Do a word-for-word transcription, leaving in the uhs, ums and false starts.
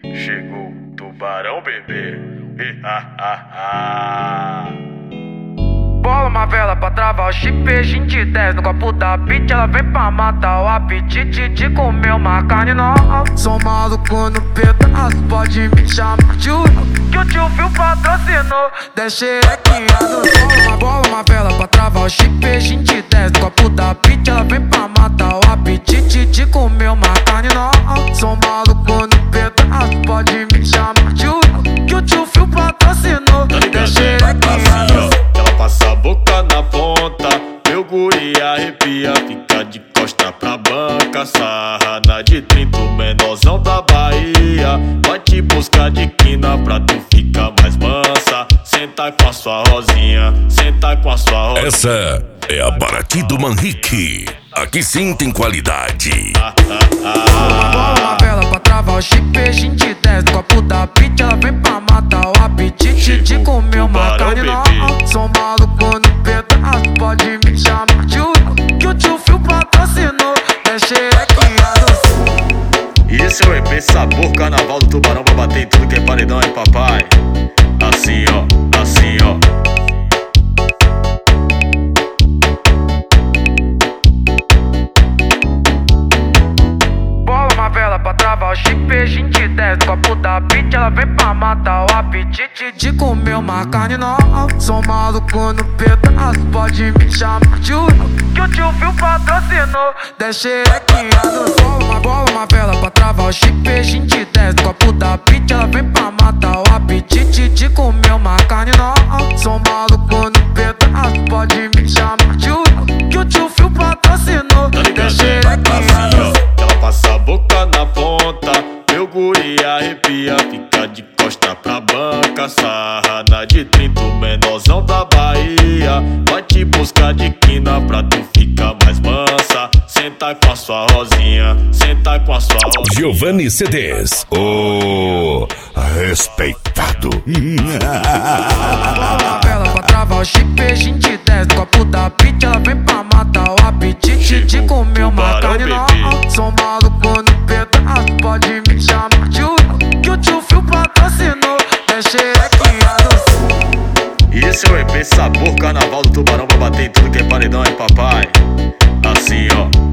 Chegou tubarão bebê. E, ah, ah, ah. Bola uma vela pra travar o chip, a gente desce no copo da beat. Ela vem pra matar o apetite de comer uma carne nova. Sou maluco no pedaço, pode me chamar de Will, que o tio Phil patrocinou. Deixei aqui no sol. Uma bola, uma vela pra travar o chip, a gente desce no copo da beat. Ela vem pra matar o apetite de comer uma carne nova. Sou maluco no pedaço, pode me chamar de Will, que o tio Phil patrocinou. Deixei aqui no sol. Passa a boca na ponta, meu guri arrepia, fica de costa pra banca, sarrada de trinta, menorzão da Bahia. Vai te buscar de quina pra tu ficar mais mansa. Senta com a sua rosinha, senta com a sua rosinha. Essa é a Baraqui do Manrique. Aqui sim tem qualidade. Ah, ah, ah. Uma bola, uma vela pra travar o chip, a gente desce no copo da beat. Ela vem pra matar o apetite de comer uma carne nova. Sou maluco no pedaço, pode me chamar de Will, que o tio Phil patrocinou. Deixei aqui no sol. Isso é o E P Sabor Carnaval do Tubarão, pra bater em tudo que é paredão, hein, papai? Assim, ó, assim, ó. Vela pra travar o chip, a gente desce no copo da beat. Ela vem pra matar o apetite de comer uma carne nova. Sou maluco no pedaço, pode me chamar de Will, que o tio Phil patrocinou. Deixei aqui no sol. Uma bola, uma vela pra travar o chip, a gente desce no copo da beat. Ela vem pra matar o apetite de comer uma carne nova. Sou maluco no pedaço, pode me chamar de Will, que o tio Phil patrocinou. Deixei aqui no sol. Passa a boca na ponta, meu guri arrepia, fica de costa pra banca, sarrada de trinta, menorzão da Bahia. Vai te buscar de quina pra tu ficar mais mansa. Senta com a sua rosinha, senta com a sua rosinha. Giovanni C Ds, o respeitado. Uma vela pra travar o chip, a gente desce no copo da beat. Ela vem pra matar o apetite de comer uma carne nova. Sou maluco no pedaço, pode me chamar de Will, que o tio Phil patrocinou. Deixei aqui no sol. Isso é o E P Sabor Carnaval do Tubarão, pra bater em tudo que é paredão, hein, papai? Assim, ó.